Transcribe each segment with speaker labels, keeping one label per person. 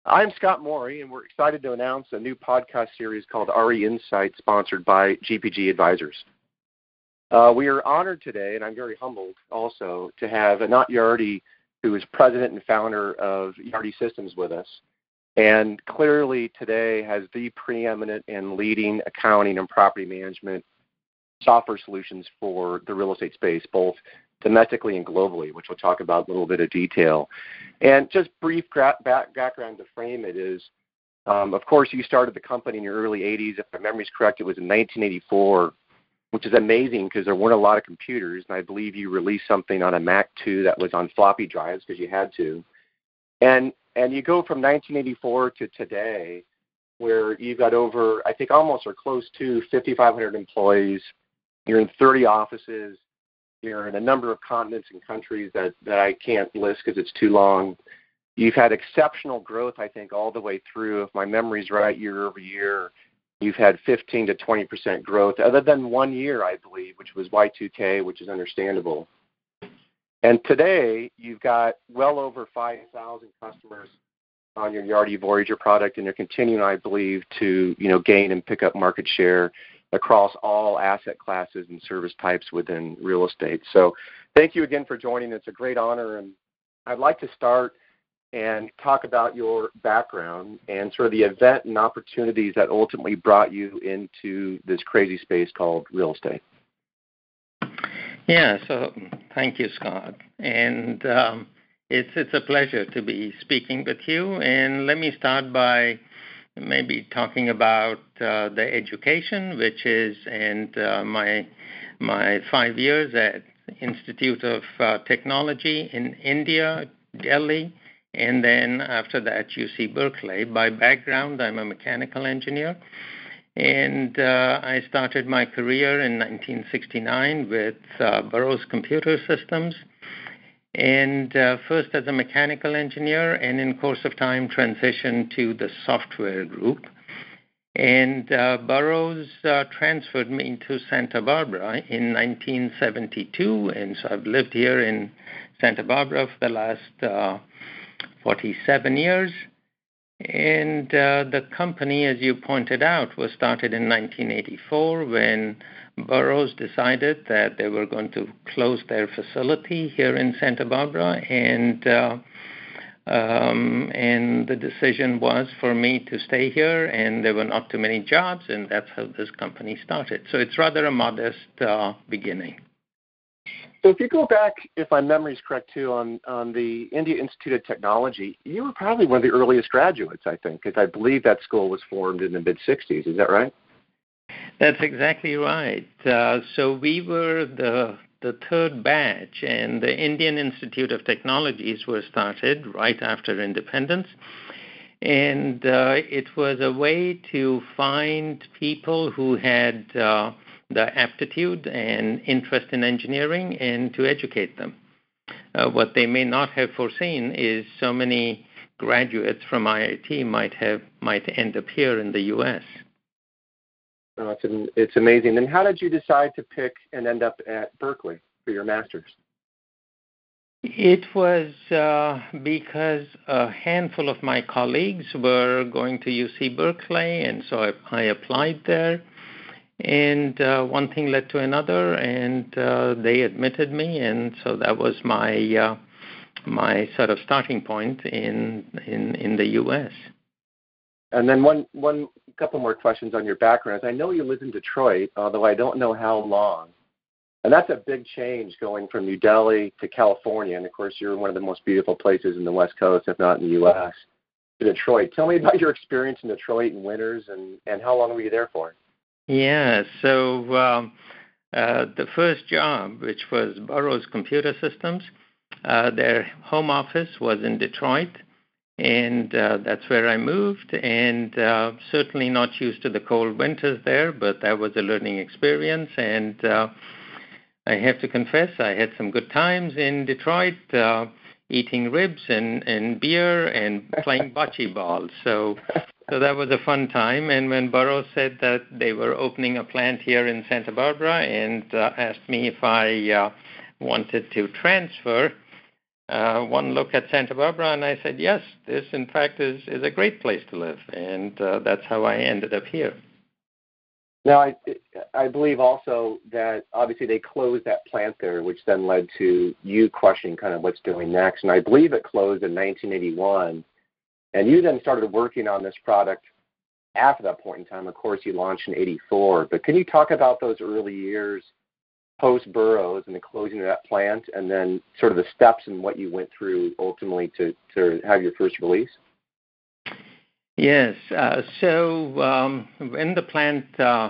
Speaker 1: I'm Scott Morey, and we're excited to announce a new podcast series called RE Insight, sponsored by GPG Advisors. We are honored today, and I'm very humbled also, to have Anant Yardi, who is president and founder of Yardi Systems, with us. And clearly today has the preeminent and leading accounting and property management software solutions for the real estate space, both domestically and globally, which we'll talk about in a little bit of detail. And just brief background to frame it is, of course, you started the company in your early 80s. If my memory is correct, it was in 1984, which is amazing because there weren't a lot of computers, and I believe you released something on a Mac 2 that was on floppy drives because you had to. And you go from 1984 to today, where you've got over, I think, almost or close to 5,500 employees. You're in 30 offices. You're in a number of continents and countries that I can't list because it's too long. You've had exceptional growth, I think, all the way through. If my memory's right, year over year, you've had 15 to 20% growth, other than 1 year, I believe, which was Y2K, which is understandable. And today, you've got well over 5,000 customers on your Yardi Voyager product, and you're continuing, I believe, to gain and pick up market share across all asset classes and service types within real estate. So thank you again for joining. It's a great honor, and I'd like to start and talk about your background and sort of the event and opportunities that ultimately brought you into this crazy space called real estate.
Speaker 2: Yeah, so thank you, Scott. And it's a pleasure to be speaking with you. And let me start by maybe talking about the education, which is, and my 5 years at Institute of Technology in India, Delhi, and then after that, UC Berkeley. By background, I'm a mechanical engineer, and I started my career in 1969 with Burroughs Computer Systems, and first as a mechanical engineer, and in course of time transitioned to the software group. And Burroughs transferred me to Santa Barbara in 1972, and so I've lived here in Santa Barbara for the last 47 years. And the company, as you pointed out, was started in 1984 when Burroughs decided that they were going to close their facility here in Santa Barbara, and the decision was for me to stay here, and there were not too many jobs, and that's how this company started. So it's rather a modest beginning.
Speaker 1: So if you go back, if my memory is correct too, on the India Institute of Technology, you were probably one of the earliest graduates, I think, because I believe that school was formed in the mid-'60s. Is that right?
Speaker 2: That's exactly right. So we were the third batch, and the Indian Institute of Technologies was started right after independence. And it was a way to find people who had the aptitude and interest in engineering and to educate them. What they may not have foreseen is so many graduates from IIT might end up here in the U.S.
Speaker 1: It's amazing. And how did you decide to pick and end up at Berkeley for your master's?
Speaker 2: It was because a handful of my colleagues were going to UC Berkeley, and so I applied there. And one thing led to another, and they admitted me, and so that was my my sort of starting point in the U.S.
Speaker 1: And then one couple more questions on your background. I know you live in Detroit, although I don't know how long. And that's a big change going from New Delhi to California. And, of course, you're in one of the most beautiful places in the West Coast, if not in the U.S., to Detroit. Tell me about your experience in Detroit in winters, and how long were you there for?
Speaker 2: Yeah, so the first job, which was Burroughs Computer Systems, their home office was in Detroit, and that's where I moved, and certainly not used to the cold winters there, but that was a learning experience, and I have to confess I had some good times in Detroit, eating ribs and beer and playing bocce ball. So that was a fun time. And when Burroughs said that they were opening a plant here in Santa Barbara and asked me if I wanted to transfer, one look at Santa Barbara, and I said, yes, this, in fact, is a great place to live. And that's how I ended up here.
Speaker 1: Now, I believe also that obviously they closed that plant there, which then led to you questioning kind of what's doing next. And I believe it closed in 1981. And you then started working on this product after that point in time. Of course, you launched in 84. But can you talk about those early years post-Burroughs and the closing of that plant, and then sort of the steps and what you went through ultimately to have your first release?
Speaker 2: Yes. So when the plant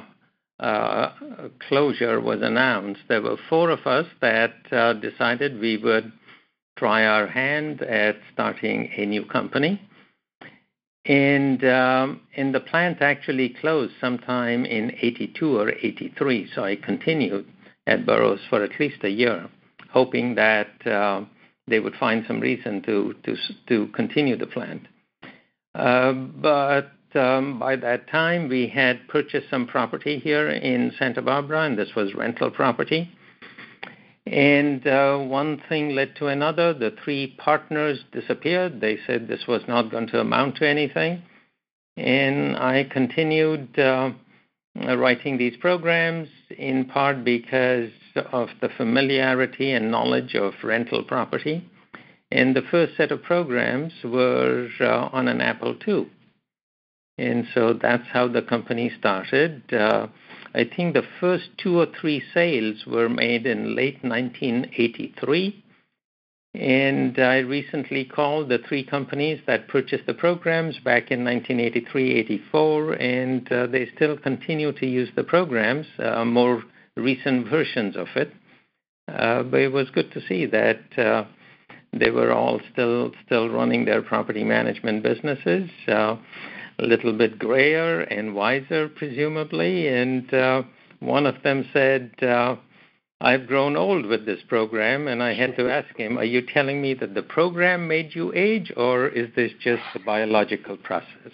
Speaker 2: closure was announced, there were four of us that decided we would try our hand at starting a new company. And the plant actually closed sometime in 82 or 83. So I continued at Burroughs for at least a year, hoping that they would find some reason to continue the plant. But by that time, we had purchased some property here in Santa Barbara, and this was rental property. And one thing led to another. The three partners disappeared. They said this was not going to amount to anything. And I continued writing these programs, in part because of the familiarity and knowledge of rental property. And the first set of programs were on an Apple II. And so that's how the company started. I think the first 2 or 3 sales were made in late 1983. And I recently called the 3 companies that purchased the programs back in 1983, 84, and they still continue to use the programs, more recent versions of it. But it was good to see that they were all still running their property management businesses, a little bit grayer and wiser, presumably. And one of them said, I've grown old with this program, and I had to ask him, are you telling me that the program made you age, or is this just a biological process?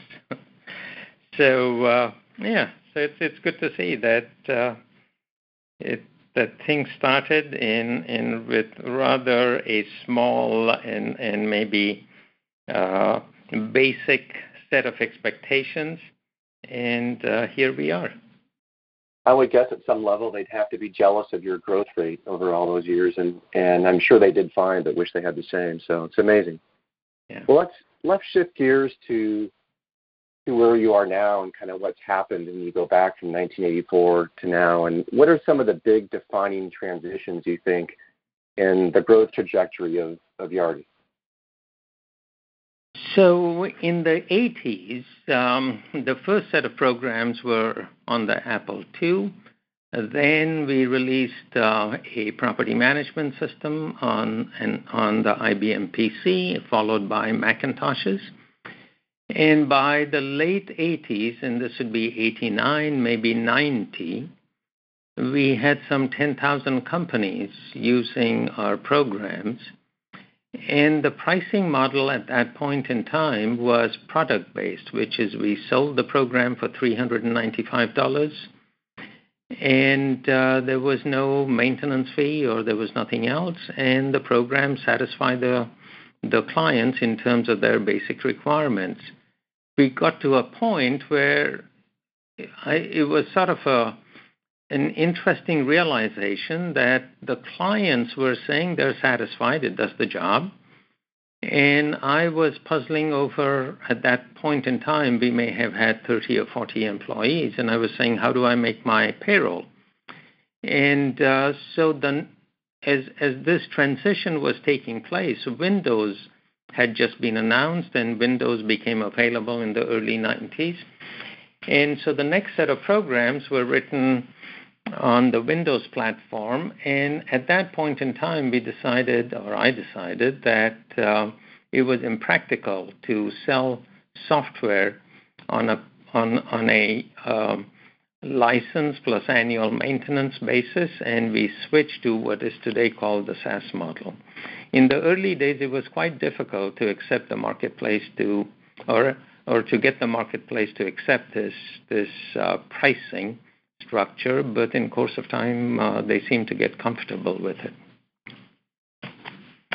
Speaker 2: So it's good to see that that things started in with rather a small and maybe basic set of expectations, and here we are.
Speaker 1: I would guess at some level they'd have to be jealous of your growth rate over all those years, and I'm sure they did fine, but wish they had the same. So it's amazing.
Speaker 2: Yeah.
Speaker 1: Well, let's shift gears to where you are now and kind of what's happened, and you go back from 1984 to now. And what are some of the big defining transitions you think in the growth trajectory of Yardi?
Speaker 2: So in the 80s, the first set of programs were on the Apple II. Then we released a property management system on the IBM PC, followed by Macintoshes. And by the late 80s, and this would be 89, maybe 90, we had some 10,000 companies using our programs. And the pricing model at that point in time was product-based, which is we sold the program for $395, and there was no maintenance fee or there was nothing else, and the program satisfied the clients in terms of their basic requirements. We got to a point where it was sort of an interesting realization that the clients were saying they're satisfied, it does the job. And I was puzzling over, at that point in time, we may have had 30 or 40 employees, and I was saying, how do I make my payroll? And so then, as this transition was taking place, Windows had just been announced, and Windows became available in the early 90s. And so the next set of programs were written on the Windows platform, and at that point in time, I decided that it was impractical to sell software on a license plus annual maintenance basis, and we switched to what is today called the SaaS model. In the early days, it was quite difficult to accept the marketplace or to get the marketplace to accept this pricing structure, but in course of time, they seem to get comfortable with it.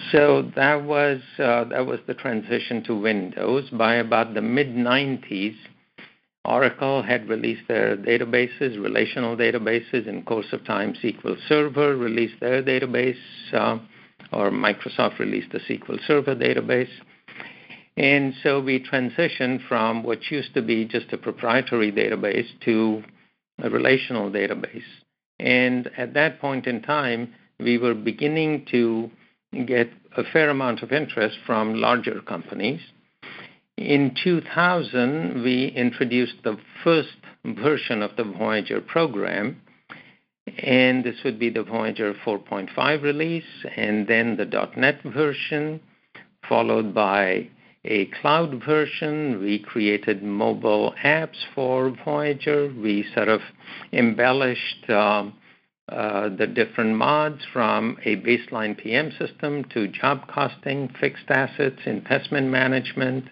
Speaker 2: So that was the transition to Windows. By about the mid-90s, Oracle had released their databases, relational databases. In course of time, SQL Server released their database, or Microsoft released the SQL Server database. And so we transitioned from what used to be just a proprietary database to a relational database. And at that point in time, we were beginning to get a fair amount of interest from larger companies. In 2000, we introduced the first version of the Voyager program, and this would be the Voyager 4.5 release, and then the .NET version, followed by a cloud version. We created mobile apps for Voyager. We sort of embellished the different mods from a baseline PM system to job costing, fixed assets, investment management.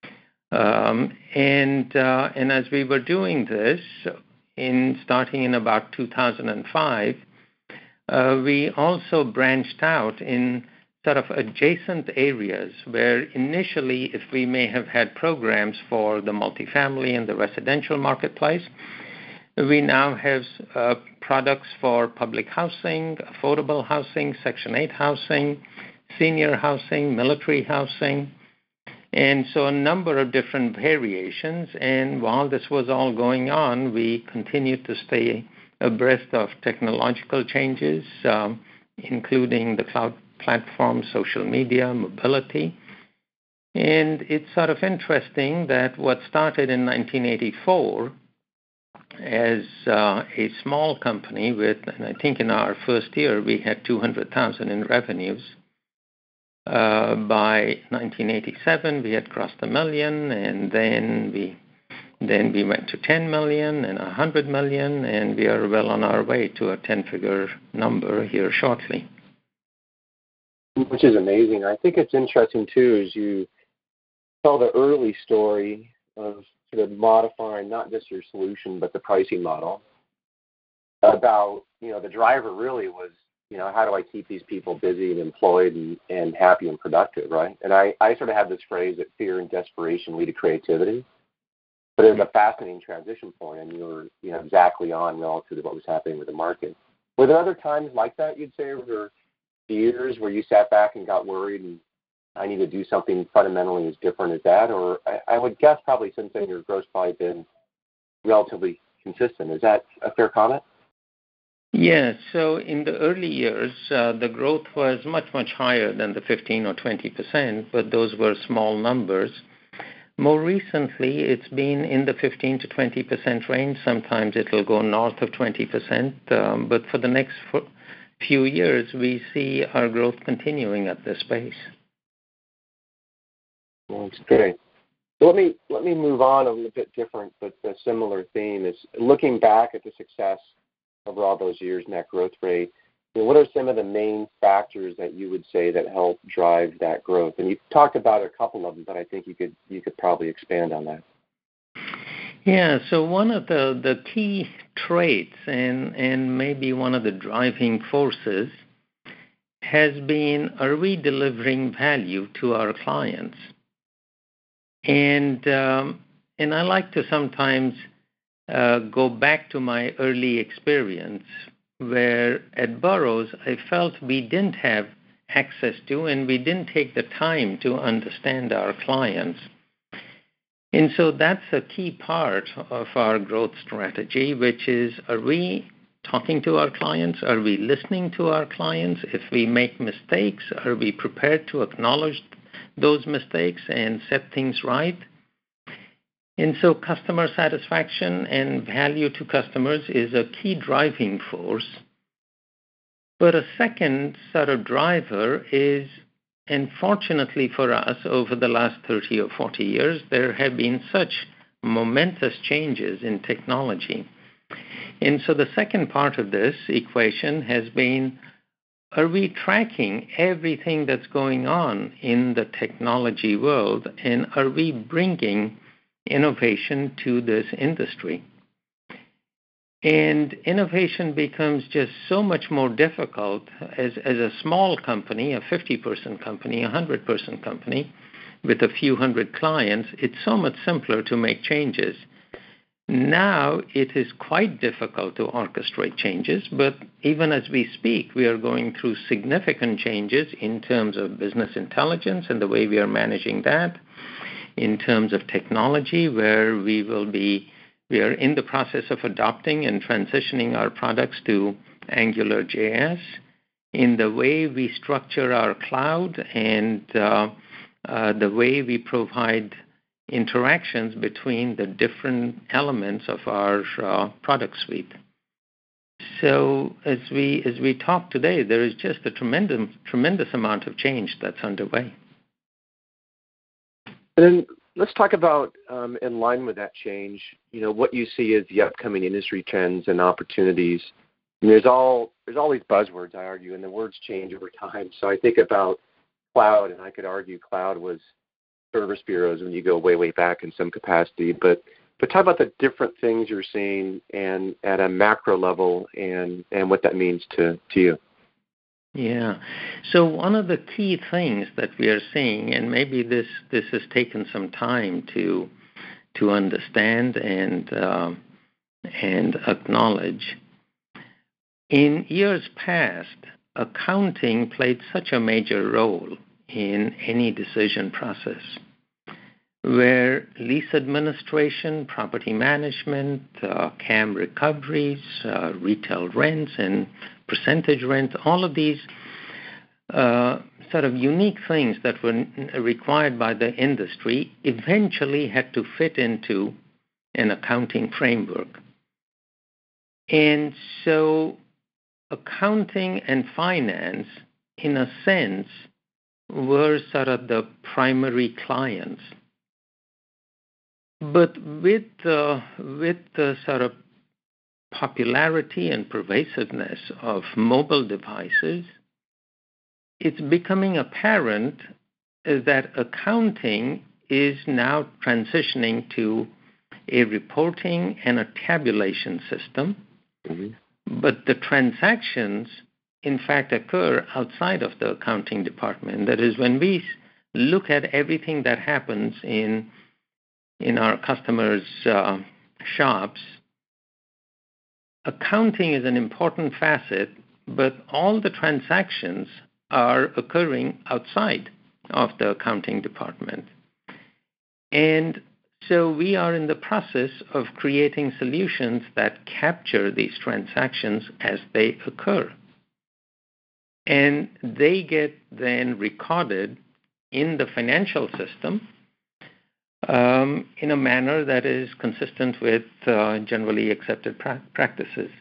Speaker 2: And as we were doing this, starting in about 2005, we also branched out in sort of adjacent areas where initially, if we may have had programs for the multifamily and the residential marketplace, we now have products for public housing, affordable housing, Section 8 housing, senior housing, military housing, and so a number of different variations. And while this was all going on, we continued to stay abreast of technological changes, including the cloud platform, social media, mobility. And it's sort of interesting that what started in 1984 as a small company and I think in our first year we had $200,000 in revenues. By 1987, we had crossed $1 million, and then we went to $10 million and $100 million, and we are well on our way to a 10-figure number here shortly.
Speaker 1: Which is amazing. I think it's interesting too, as you tell the early story of sort of modifying not just your solution but the pricing model. About the driver really was, how do I keep these people busy and employed and happy and productive, right? And I sort of have this phrase that fear and desperation lead to creativity. But it was a fascinating transition point, and you were exactly on relative to what was happening with the market. Were there other times like that, you'd say, or years where you sat back and got worried and I need to do something fundamentally as different as that? Or I would guess probably since then your growth's probably been relatively consistent. Is that a fair comment?
Speaker 2: Yeah, so in the early years, the growth was much, much higher than the 15 or 20%, but those were small numbers. More recently, it's been in the 15 to 20% range. Sometimes it'll go north of 20%, but for the next few years, we see our growth continuing at this pace.
Speaker 1: Well, that's great. So let me move on a little bit different, but a similar theme is looking back at the success over all those years and that growth rate. What are some of the main factors that you would say that help drive that growth? And you talked about a couple of them, but I think you could probably expand on that.
Speaker 2: Yeah, so one of the key traits and maybe one of the driving forces has been, are we delivering value to our clients? And I like to sometimes go back to my early experience where at Burroughs I felt we didn't have access to and we didn't take the time to understand our clients. And so that's a key part of our growth strategy, which is, are we talking to our clients? Are we listening to our clients? If we make mistakes, are we prepared to acknowledge those mistakes and set things right? And so customer satisfaction and value to customers is a key driving force. But a second sort of driver is, and fortunately for us, over the last 30 or 40 years, there have been such momentous changes in technology. And so the second part of this equation has been, are we tracking everything that's going on in the technology world, and are we bringing innovation to this industry? And innovation becomes just so much more difficult as a small company, a 50-person company, a 100-person company with a few hundred clients. It's so much simpler to make changes. Now it is quite difficult to orchestrate changes, but even as we speak, we are going through significant changes in terms of business intelligence and the way we are managing that, in terms of technology, where we are in the process of adopting and transitioning our products to AngularJS, in the way we structure our cloud and the way we provide interactions between the different elements of our product suite. So as we talk today, there is just a tremendous amount of change that's underway.
Speaker 1: And then let's talk about, in line with that change, what you see as the upcoming industry trends and opportunities. And there's all these buzzwords, I argue, and the words change over time. So I think about cloud, and I could argue cloud was service bureaus when you go way, way back in some capacity. But talk about the different things you're seeing and at a macro level and what that means to you.
Speaker 2: Yeah. So one of the key things that we are seeing, and maybe this has taken some time to understand and acknowledge, in years past, accounting played such a major role in any decision process, where lease administration, property management, CAM recoveries, retail rents, and percentage rent, all of these sort of unique things that were required by the industry eventually had to fit into an accounting framework. And so accounting and finance, in a sense, were sort of the primary clients. But with the sort of popularity and pervasiveness of mobile devices, it's becoming apparent that accounting is now transitioning to a reporting and a tabulation system. Mm-hmm. But the transactions, in fact, occur outside of the accounting department. That is, when we look at everything that happens in our customers' shops, accounting is an important facet, but all the transactions are occurring outside of the accounting department. And so we are in the process of creating solutions that capture these transactions as they occur. And they get then recorded in the financial system in a manner that is consistent with generally accepted practices.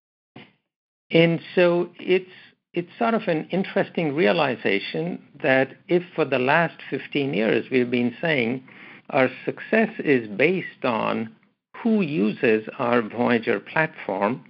Speaker 2: And so it's sort of an interesting realization that if for the last 15 years we've been saying our success is based on who uses our Voyager platform,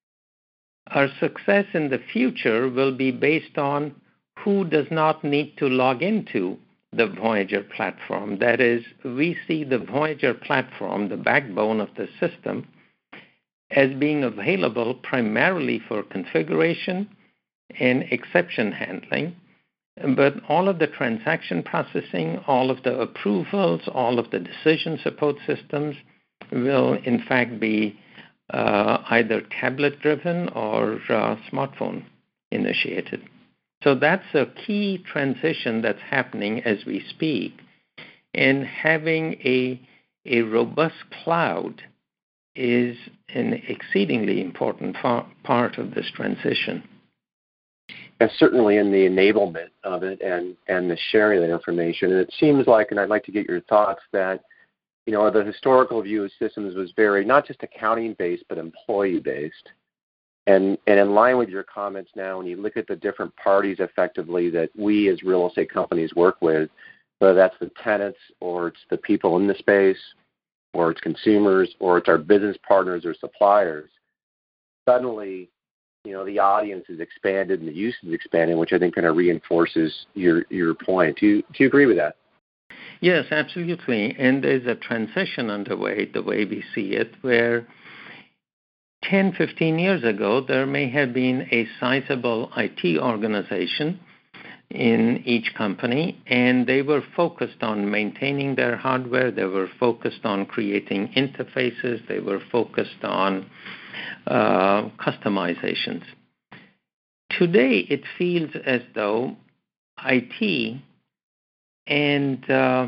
Speaker 2: our success in the future will be based on who does not need to log into the Voyager platform. That is, we see the Voyager platform, the backbone of the system, as being available primarily for configuration and exception handling. But all of the transaction processing, all of the approvals, all of the decision support systems will in fact be either tablet-driven or smartphone-initiated. So that's a key transition that's happening as we speak. And having a robust cloud is an exceedingly important part of this transition.
Speaker 1: And certainly in the enablement of it and the sharing of that information. And it seems like, and I'd like to get your thoughts, that the historical view of systems was very not just accounting-based, but employee-based. And in line with your comments now, when you look at the different parties effectively that we as real estate companies work with, whether that's the tenants or it's the people in the space or it's consumers or it's our business partners or suppliers, suddenly, the audience is expanded and the use is expanding, which I think kind of reinforces your point. Do you agree with that?
Speaker 2: Yes, absolutely. And there's a transition underway, the way we see it, where 10, 15 years ago, there may have been a sizable IT organization in each company, and they were focused on maintaining their hardware. They were focused on creating interfaces. They were focused on customizations. Today, it feels as though IT and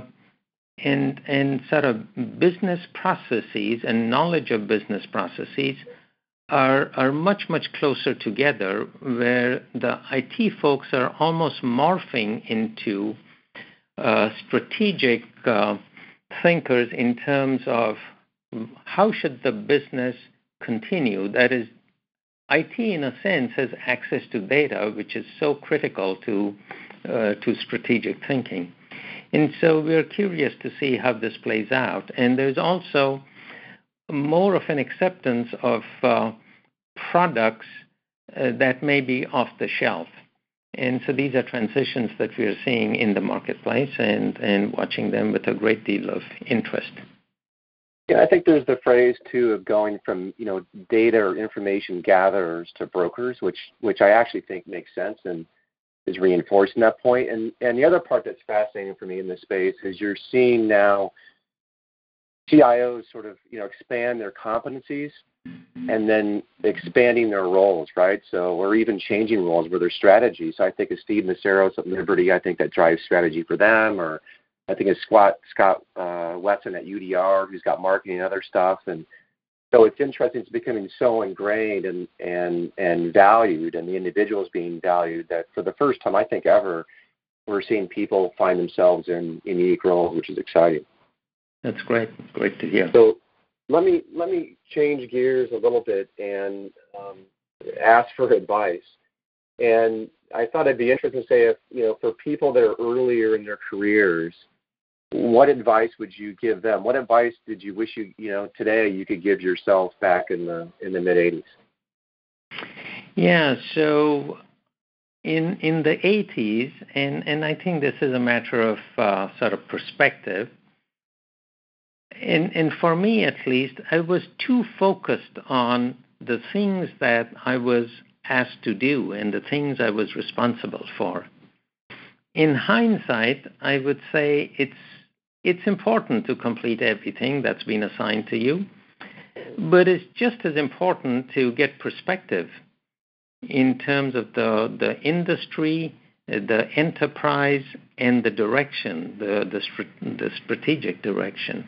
Speaker 2: sort of business processes and knowledge of business processes are much, much closer together, where the IT folks are almost morphing into strategic thinkers in terms of how should the business continue. That is, IT, in a sense, has access to data, which is so critical to strategic thinking. And so we're curious to see how this plays out. And there's also more of an acceptance of products that may be off the shelf. And so these are transitions that we're seeing in the marketplace and watching them with a great deal of interest.
Speaker 1: Yeah, I think there's the phrase, too, of going from, data or information gatherers to brokers, which I actually think makes sense and is reinforcing that point. And the other part that's fascinating for me in this space is you're seeing now CIOs sort of, expand their competencies and then expanding their roles, right? So, or even changing roles with their strategies. So I think of Steve Maceros at Liberty, I think that drives strategy for them, or I think it's Scott Wesson at UDR, who's got marketing and other stuff. And so it's interesting. It's becoming so ingrained and valued, and the individuals being valued, that for the first time, I think ever, we're seeing people find themselves in unique roles, which is exciting.
Speaker 2: That's great. Great to hear.
Speaker 1: So let me change gears a little bit and ask for advice. And I thought it'd be interesting to say, if for people that are earlier in their careers, what advice would you give them? What advice did you wish today you could give yourself back in the mid-'80s?
Speaker 2: Yeah, so in the 80s, and I think this is a matter of sort of perspective, and for me at least, I was too focused on the things that I was asked to do and the things I was responsible for. In hindsight, I would say it's important to complete everything that's been assigned to you, but it's just as important to get perspective in terms of the industry, the enterprise, and the direction, the strategic direction.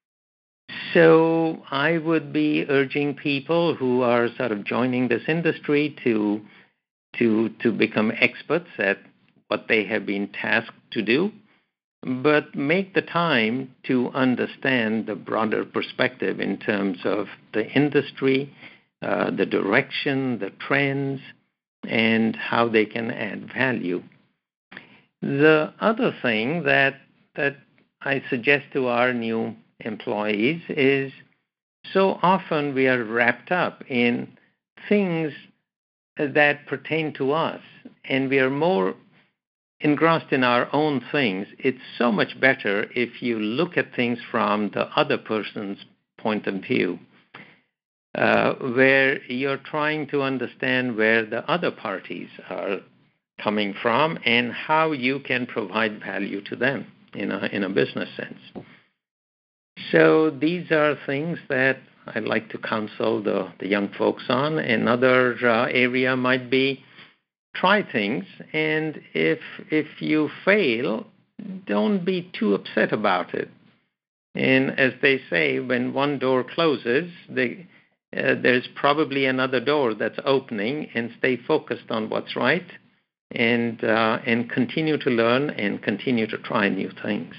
Speaker 2: So I would be urging people who are sort of joining this industry to become experts at what they have been tasked to do, but make the time to understand the broader perspective in terms of the industry, the direction, the trends, and how they can add value. The other thing that I suggest to our new employees is, so often we are wrapped up in things that pertain to us, and we are more engrossed in our own things. It's so much better if you look at things from the other person's point of view, where you're trying to understand where the other parties are coming from and how you can provide value to them in a business sense. So these are things that I'd like to counsel the young folks on. Another area might be try things, and if you fail, don't be too upset about it. And as they say, when one door closes, there's probably another door that's opening, and stay focused on what's right, and continue to learn and continue to try new things.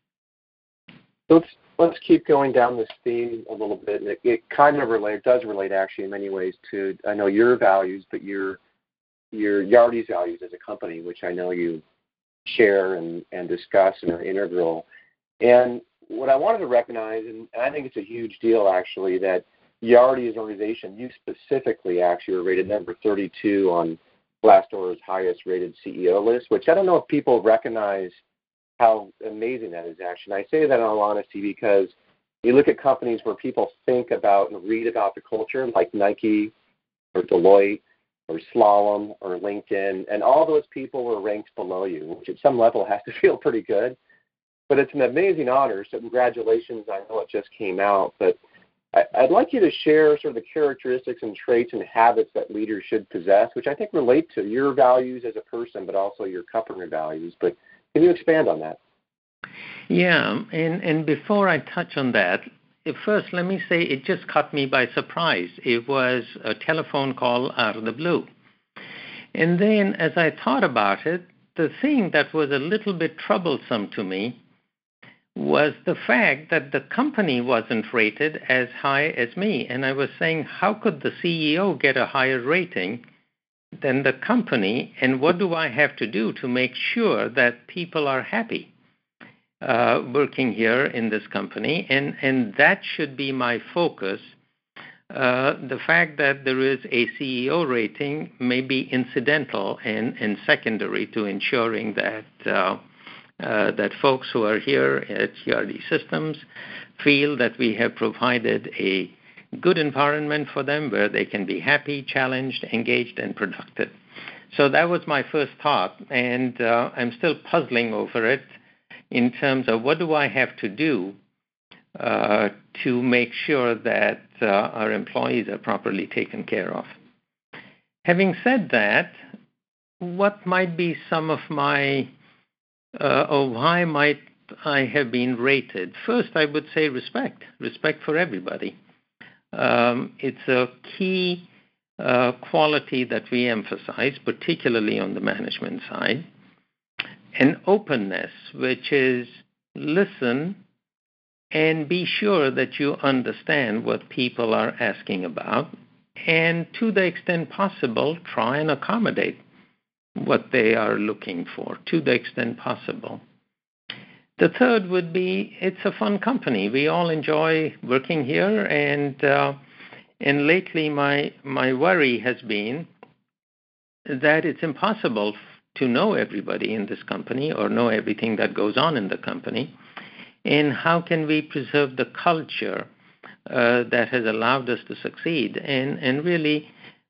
Speaker 1: Let's keep going down this theme a little bit. It kind of does relate actually in many ways to, I know, your values, but your Yardi's values as a company, which I know you share and discuss and are integral. And what I wanted to recognize, and I think it's a huge deal actually, that Yardi as an organization, you specifically actually were rated number 32 on Glassdoor's highest rated CEO list, which I don't know if people recognize how amazing that is actually. And I say that in all honesty because You look at companies where people think about and read about the culture, like Nike or Deloitte or Slalom or LinkedIn, and all those people were ranked below you, which at some level has to feel pretty good. But it's an amazing honor, so congratulations. I know it just came out, but I'd like you to share sort of the characteristics and traits and habits that leaders should possess, which I think relate to your values as a person, but also your company values. But can you expand on that?
Speaker 2: Yeah, and before I touch on that, first let me say it just caught me by surprise. It was a telephone call out of the blue. And then as I thought about it, the thing that was a little bit troublesome to me was the fact that the company wasn't rated as high as me. And I was saying, how could the CEO get a higher rating than the company? And what do I have to do to make sure that people are happy working here in this company? And that should be my focus. The fact that there is a CEO rating may be incidental and secondary to ensuring that that folks who are here at GRD Systems feel that we have provided a good environment for them where they can be happy, challenged, engaged, and productive. So that was my first thought, and I'm still puzzling over it in terms of what do I have to do to make sure that our employees are properly taken care of. Having said that, what might be some of my or why might I have been rated? First, I would say respect for everybody. It's a key quality that we emphasize, particularly on the management side. And openness, which is listen and be sure that you understand what people are asking about, and to the extent possible, try and accommodate what they are looking for to the extent possible. The third would be it's a fun company. We all enjoy working here, and lately my worry has been that it's impossible to know everybody in this company or know everything that goes on in the company. And how can we preserve the culture that has allowed us to succeed and really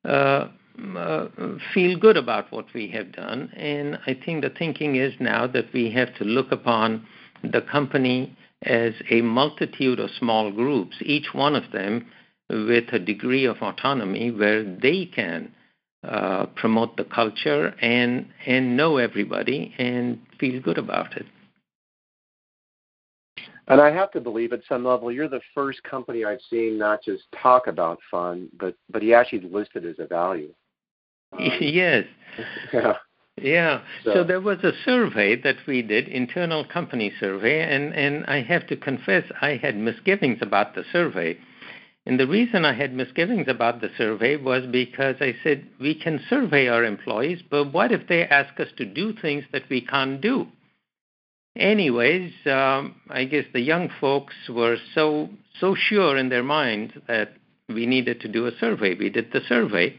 Speaker 2: feel good about what we have done? And I think the thinking is now that we have to look upon the company as a multitude of small groups, each one of them with a degree of autonomy where they can promote the culture and know everybody and feel good about it.
Speaker 1: And I have to believe at some level you're the first company I've seen not just talk about fun, but you actually list it as a value.
Speaker 2: Yes.
Speaker 1: Yeah.
Speaker 2: Yeah. So there was a survey that we did, internal company survey, and I have to confess I had misgivings about the survey. And the reason I had misgivings about the survey was because I said, we can survey our employees, but what if they ask us to do things that we can't do? Anyways, I guess the young folks were so sure in their minds that we needed to do a survey. We did the survey.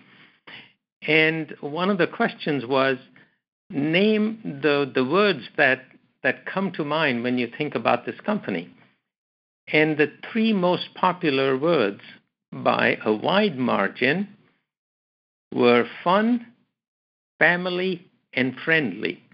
Speaker 2: And one of the questions was, name the words that come to mind when you think about this company. And the three most popular words by a wide margin were fun, family, and friendly,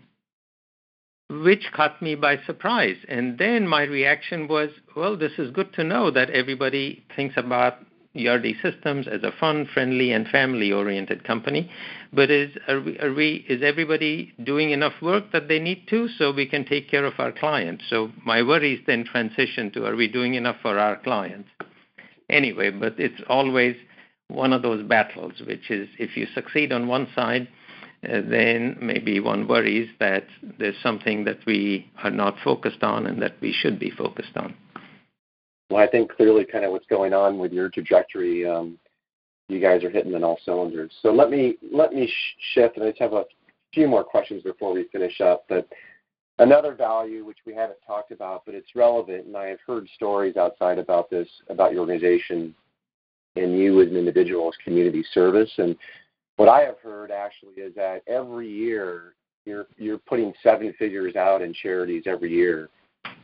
Speaker 2: which caught me by surprise. And then my reaction was, well, this is good to know that everybody thinks about ERD Systems as a fun, friendly, and family-oriented company. But is everybody doing enough work that they need to so we can take care of our clients? So my worries then transition to, are we doing enough for our clients? Anyway, but it's always one of those battles, which is if you succeed on one side, then maybe one worries that there's something that we are not focused on and that we should be focused on.
Speaker 1: Well, I think clearly kind of what's going on with your trajectory, you guys are hitting on all cylinders. So let me shift, and I just have a few more questions before we finish up. But another value which we haven't talked about, but it's relevant, and I have heard stories outside about this, about your organization and you as an individual, as community service. And what I have heard actually is that every year you're putting 7 figures out in charities every year.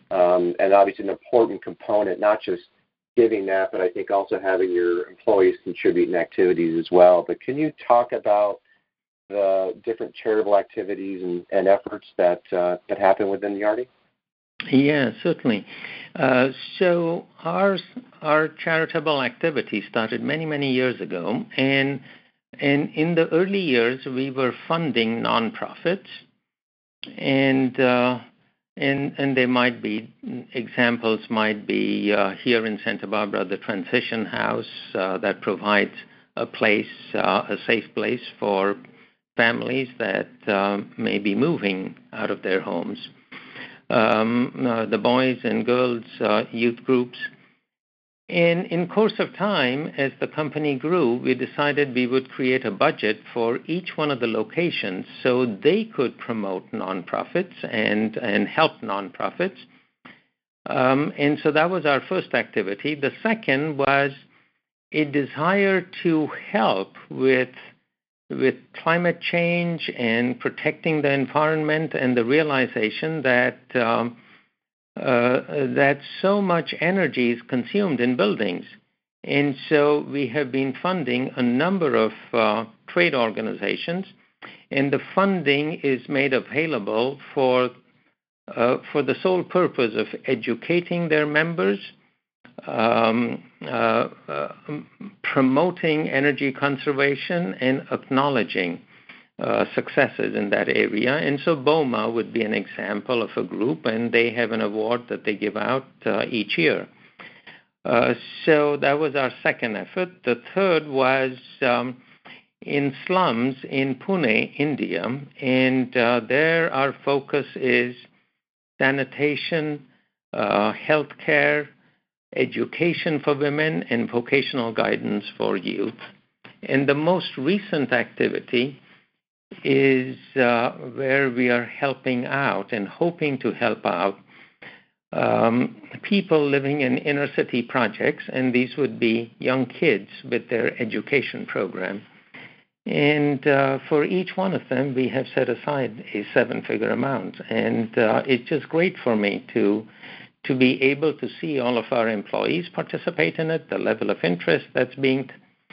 Speaker 1: and obviously an important component, not just giving that, but I think also having your employees contribute in activities as well. But can you talk about the different charitable activities and efforts that happen within the Yardy?
Speaker 2: Yeah, certainly. So our charitable activity started many years ago, and in the early years we were funding nonprofits, and there might be examples here in Santa Barbara, the Transition House that provides a safe place for families that may be moving out of their homes. The Boys and Girls Youth Groups. And in course of time, as the company grew, we decided we would create a budget for each one of the locations so they could promote nonprofits and help nonprofits. And so that was our first activity. The second was a desire to help with climate change and protecting the environment, and the realization that so much energy is consumed in buildings. And so we have been funding a number of trade organizations, and the funding is made available for the sole purpose of educating their members, promoting energy conservation, and acknowledging successes in that area. And so BOMA would be an example of a group, and they have an award that they give out each year. So that was our second effort. The third was in slums in Pune, India, and there our focus is sanitation, healthcare, education for women, and vocational guidance for youth. And the most recent activity is where we are helping out and hoping to help out people living in inner city projects, and these would be young kids with their education program. And for each one of them, we have set aside a 7-figure amount. And it's just great for me to be able to see all of our employees participate in it, the level of interest that's being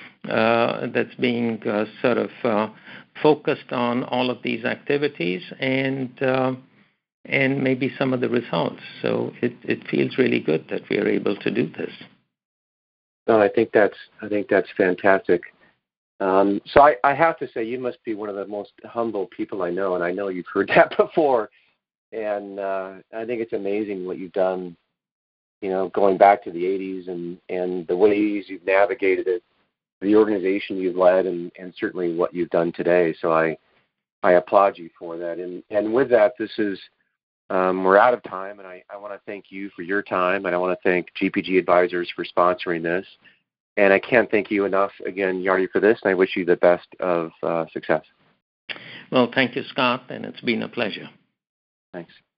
Speaker 2: sort of focused on all of these activities, and maybe some of the results. So it feels really good that we are able to do this.
Speaker 1: No, I think that's fantastic. So I have to say, you must be one of the most humble people I know, and I know you've heard that before. And I think it's amazing what you've done, going back to the 80s and the ways you've navigated it, the organization you've led, and certainly what you've done today. So I applaud you for that. And with that, this is, we're out of time, and I want to thank you for your time, and I want to thank GPG Advisors for sponsoring this. And I can't thank you enough, again, Yardy, for this, and I wish you the best of success.
Speaker 2: Well, thank you, Scott, and it's been a pleasure.
Speaker 1: Thanks.